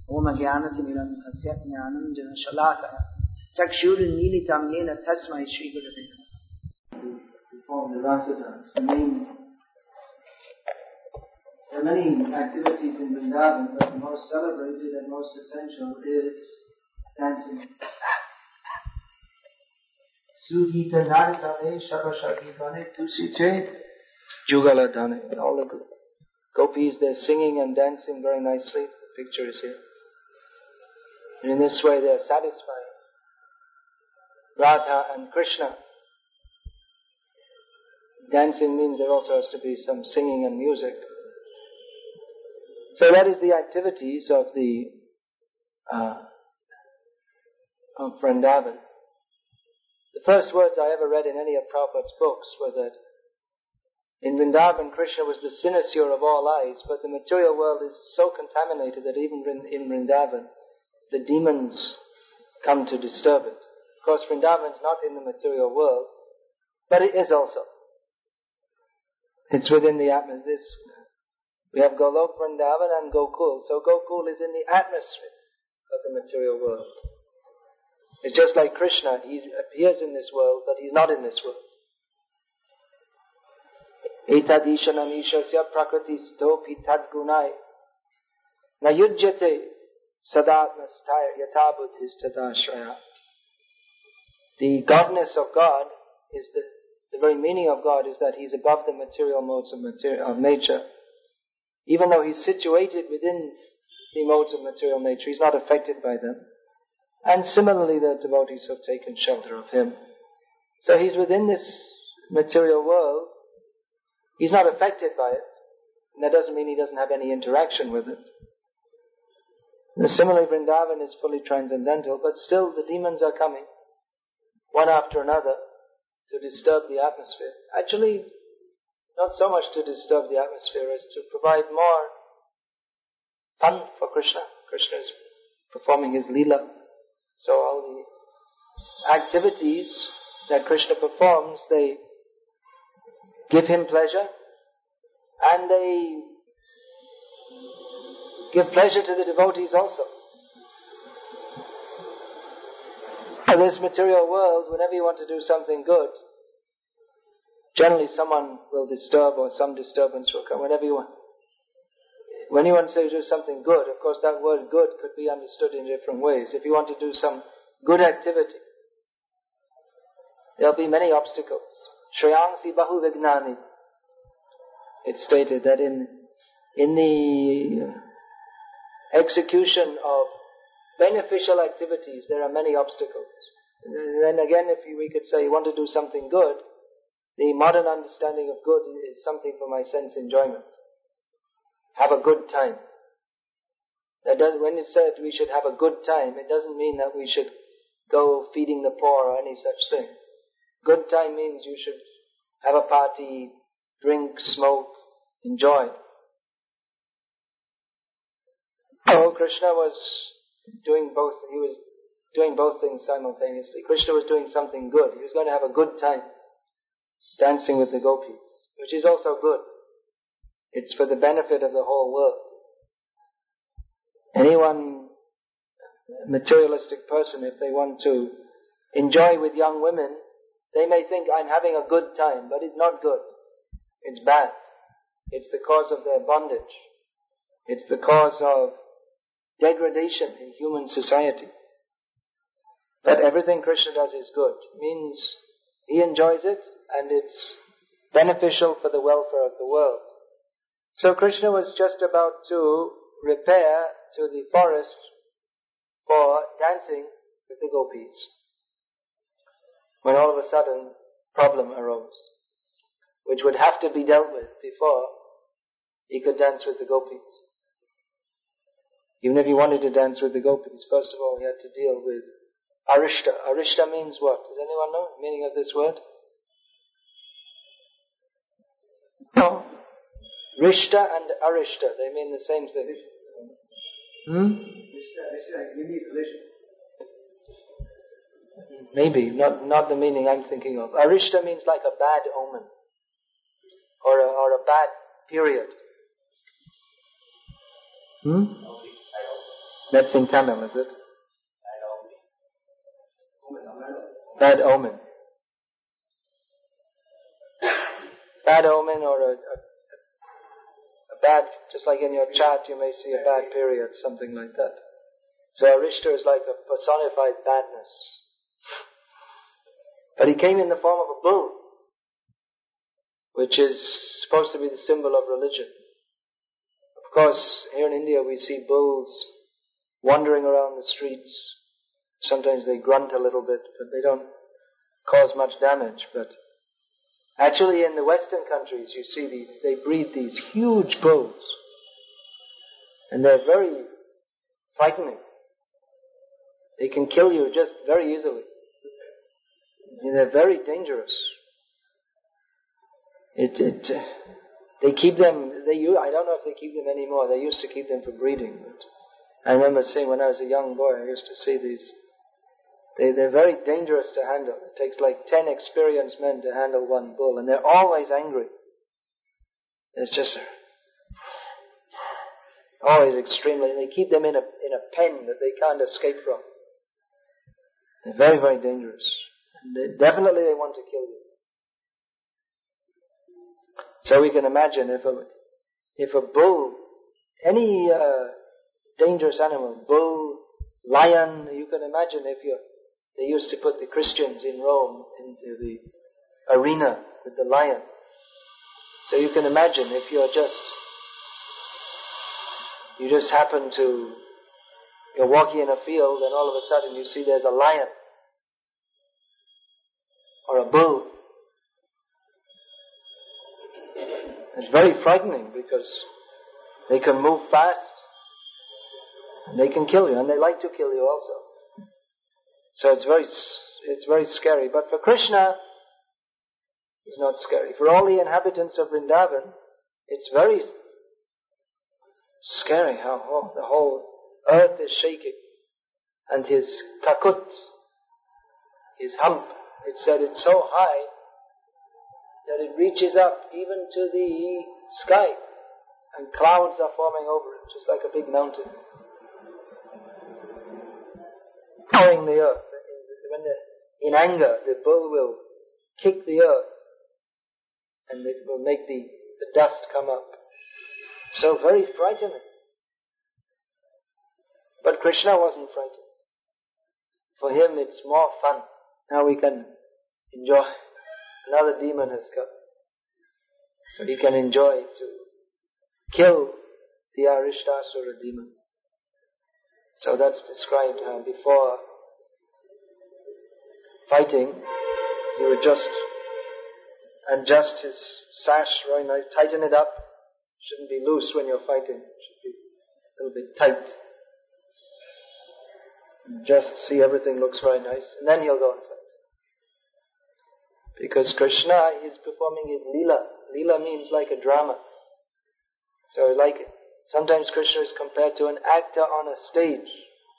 Om Jnanatimirandhasya Jnananjana Shalakaya Chakshurunmilitam Yena Tasmai Shri Gurave Namaha. Perform the rasa dance. There are many activities in Vrindavan, but the most celebrated and most essential is dancing. Sugita Nartane Shabashagivane Tusite Jugaladane. All the gopis, they're singing and dancing very nicely. The picture is here. And in this way they're satisfying Radha and Krishna. Dancing means there also has to be some singing and music. So that is the activities of the of Vrindavan. The first words I ever read in any of Prabhupada's books were that in Vrindavan Krishna was the cynosure of all eyes, but the material world is so contaminated that even in Vrindavan the demons come to disturb it. Of course Vrindavan is not in the material world, but it is also. It's within the atmosphere. We have Golok, Vrindavan and Gokul. So Gokul is in the atmosphere of the material world. It's just like Krishna. He appears in this world, but he's not in this world. Etadishanamishasya prakritistopi tadgunai nayujyate sadatmastaya yatabudhistadashraya. The godness of God is the very meaning of God is that he's above the material modes of nature. Even though he's situated within the modes of material nature, he's not affected by them. And similarly, the devotees have taken shelter of him. So he's within this material world. He's not affected by it. And that doesn't mean he doesn't have any interaction with it. And similarly, Vrindavan is fully transcendental, but still the demons are coming, one after another, to disturb the atmosphere. Actually, not so much to disturb the atmosphere as to provide more fun for Krishna. Krishna is performing his Leela. So all the activities that Krishna performs, they give him pleasure and they give pleasure to the devotees also. In this material world, whenever you want to do something good, generally someone will disturb or some disturbance will come. When you want to do something good, of course that word good could be understood in different ways. If you want to do some good activity, there'll be many obstacles. Shreyansi bahu vignani. It's stated that in the execution of beneficial activities, there are many obstacles. And then again, we could say you want to do something good, the modern understanding of good is something for my sense enjoyment. Have a good time. When it said we should have a good time, it doesn't mean that we should go feeding the poor or any such thing. Good time means you should have a party, drink, smoke, enjoy. Oh, Krishna was doing both. He was doing both things simultaneously. Krishna was doing something good. He was going to have a good time dancing with the gopis, which is also good. It's for the benefit of the whole world. Anyone, materialistic person, if they want to enjoy with young women, they may think I'm having a good time, but it's not good. It's bad. It's the cause of their bondage. It's the cause of degradation in human society. That everything Krishna does is good means he enjoys it and it's beneficial for the welfare of the world. So Krishna was just about to repair to the forest for dancing with the gopis, when all of a sudden problem arose, which would have to be dealt with before he could dance with the gopis. Even if he wanted to dance with the gopis, first of all he had to deal with Arishta. Arishta means what? Does anyone know the meaning of this word? No. Rishta and Arishta, they mean the same thing. Maybe, not the meaning I'm thinking of. Arishta means like a bad omen, or a bad period. That's in Tamil, is it? Bad omen. Bad omen or a bad, just like in your chart you may see a bad period, something like that. So Arishta is like a personified badness. But he came in the form of a bull, which is supposed to be the symbol of religion. Of course, here in India we see bulls wandering around the streets. Sometimes they grunt a little bit, but they don't cause much damage. But actually in the Western countries you see they breed these huge bulls. And they're very frightening. They can kill you just very easily. And they're very dangerous. They keep them, I don't know if they keep them anymore. They used to keep them for breeding. But I remember seeing when I was a young boy, I used to see these. They're very dangerous to handle. It takes like 10 experienced men to handle one bull, and they're always angry. It's just always extremely. They keep them in a pen that they can't escape from. They're very, very dangerous. And definitely they want to kill you. So we can imagine if a bull, any dangerous animal, bull, lion, you can imagine they used to put the Christians in Rome into the arena with the lion. So you can imagine if you just happen to, you're walking in a field and all of a sudden you see there's a lion or a bull. It's very frightening because they can move fast and they can kill you, and they like to kill you also. So it's very scary. But for Krishna, it's not scary. For all the inhabitants of Vrindavan, it's very scary how the whole earth is shaking. And his kakut, his hump, it said it's so high that it reaches up even to the sky, and clouds are forming over it, just like a big mountain. Plowing the earth. In anger, the bull will kick the earth, and it will make the dust come up. So very frightening. But Krishna wasn't frightened. For him it's more fun. Now we can enjoy. Another demon has come. So he can enjoy to kill the Arishtasura demon. So that's described how before fighting, he would just adjust his sash very nice, tighten it up. Shouldn't be loose when you're fighting. It should be a little bit tight. Just see everything looks very nice, and then he'll go and fight. Because Krishna is performing his lila. Lila means like a drama. So sometimes Krishna is compared to an actor on a stage.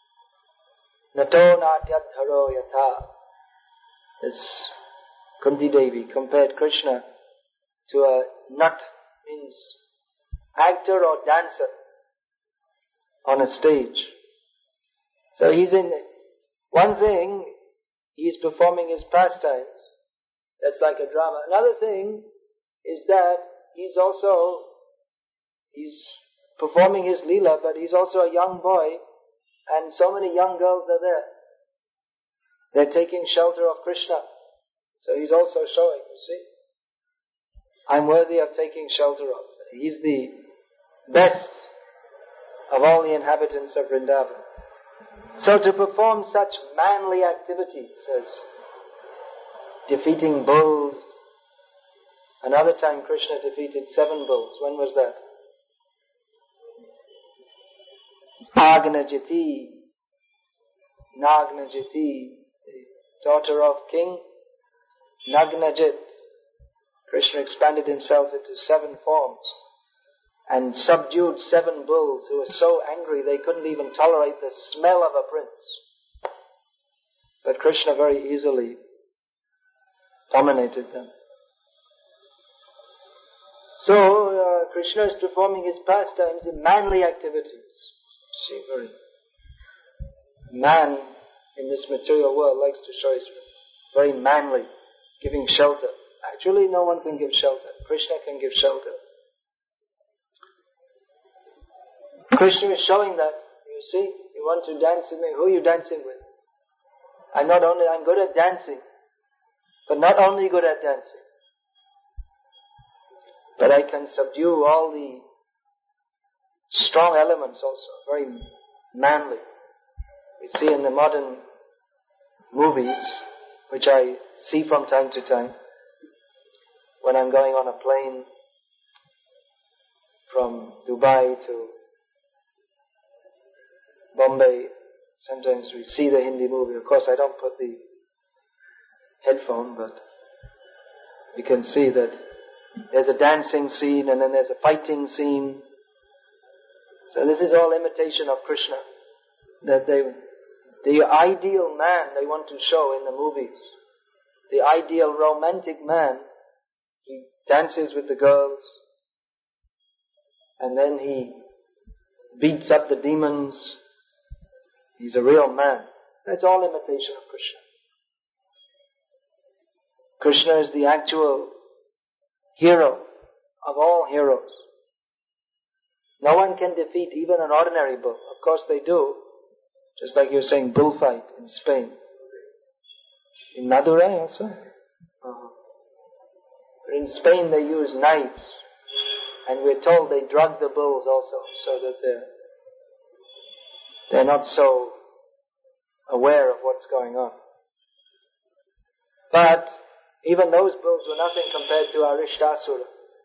Nato natyadharo yatha. As Kunti Devi compared Krishna to a nat, means actor or dancer on a stage. So he's in one thing, he's performing his pastimes. That's like a drama. Another thing is that he's performing his lila, but he's also a young boy, and so many young girls are there. They're taking shelter of Krishna. So he's also showing, you see, I'm worthy of taking shelter of. He's the best of all the inhabitants of Vrindavan. So to perform such manly activities as defeating bulls, another time Krishna defeated 7 bulls. When was that? Nagnajiti, the daughter of King Nagnajit. Krishna expanded himself into 7 forms and subdued 7 bulls who were so angry they couldn't even tolerate the smell of a prince. But Krishna very easily dominated them. So Krishna is performing his pastimes in manly activities. See, very man in this material world likes to show is very manly, giving shelter. Actually, no one can give shelter. Krishna can give shelter. Krishna is showing that, you see, you want to dance with me, who are you dancing with? I'm good at dancing, but not only good at dancing, but I can subdue all the strong elements also, very manly. You see in the modern movies, which I see from time to time, when I'm going on a plane from Dubai to Bombay, sometimes we see the Hindi movie. Of course, I don't put the headphone, but you can see that there's a dancing scene and then there's a fighting scene. So this is all imitation of Krishna. That the ideal man they want to show in the movies, the ideal romantic man, he dances with the girls and then he beats up the demons. He's a real man. That's all imitation of Krishna. Krishna is the actual hero of all heroes. No one can defeat even an ordinary bull. Of course they do. Just like you're saying bullfight in Spain. In Madurai also. In Spain they use knives. And we're told they drug the bulls also so that they're not so aware of what's going on. But even those bulls were nothing compared to Arishtasura,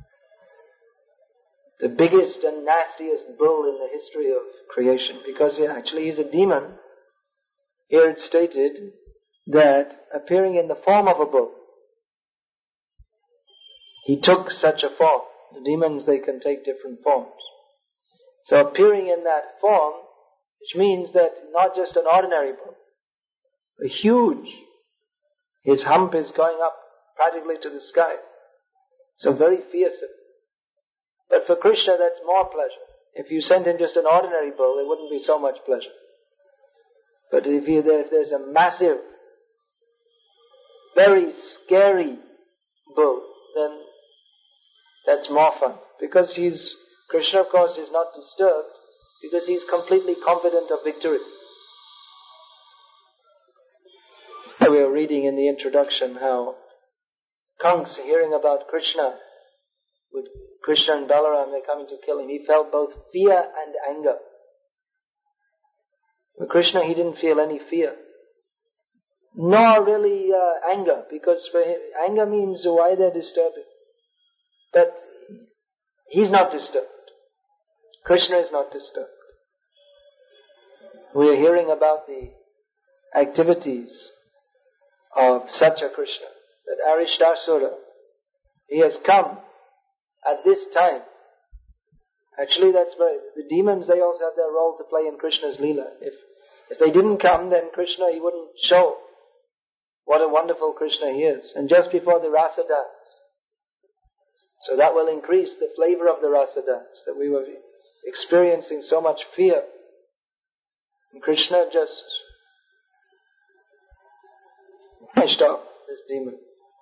the biggest and nastiest bull in the history of creation, because actually he's a demon. Here it's stated that appearing in the form of a bull, he took such a form. The demons, they can take different forms. So appearing in that form, which means that not just an ordinary bull, a huge, his hump is going up practically to the sky. So very fearsome. But for Krishna that's more pleasure. If you sent in just an ordinary bull, there wouldn't be so much pleasure. But if there's a massive, very scary bull, then that's more fun. Because Krishna of course is not disturbed, because he's completely confident of victory. We were reading in the introduction how Kansa, hearing about Krishna, with Krishna and Balaram, they're coming to kill him, he felt both fear and anger. With Krishna, he didn't feel any fear. Nor really anger, because for him, anger means why they're disturbing. But he's not disturbed. Krishna is not disturbed. We are hearing about the activities of Satya Krishna, that Arishtasura, he has come at this time. Actually that's right. The demons, they also have their role to play in Krishna's Leela. If they didn't come, then Krishna, he wouldn't show what a wonderful Krishna he is. And just before the Rasa dance, so that will increase the flavor of the Rasa dance, that we were experiencing so much fear. And Krishna just finished off this demon.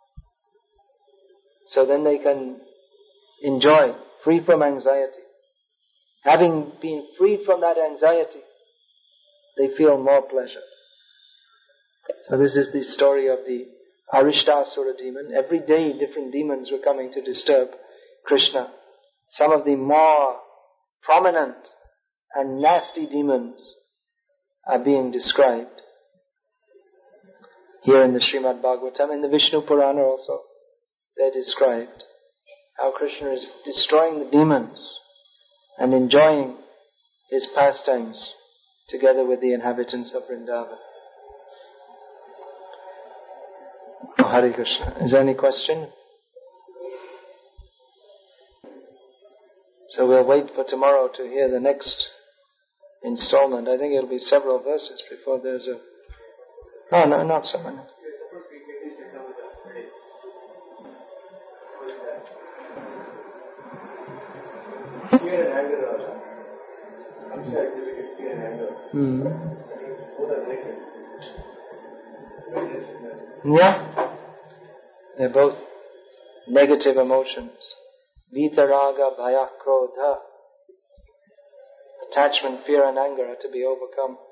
So then they can enjoy, free from anxiety. Having been freed from that anxiety, they feel more pleasure. So this is the story of the Arishtasura demon. Every day different demons were coming to disturb Krishna. Some of the more prominent and nasty demons are being described here in the Srimad Bhagavatam. In the Vishnu Purana also, they're described. How Krishna is destroying the demons and enjoying his pastimes together with the inhabitants of Vrindavan. Hare Krishna. Is there any question? So we'll wait for tomorrow to hear the next installment. I think it'll be several verses before there's a... No, not so many. Fear and anger also. I'm sure you can fear and anger. Yeah. They're both negative emotions. Vitaraga, bhaya, krodha. Attachment, fear and anger are to be overcome.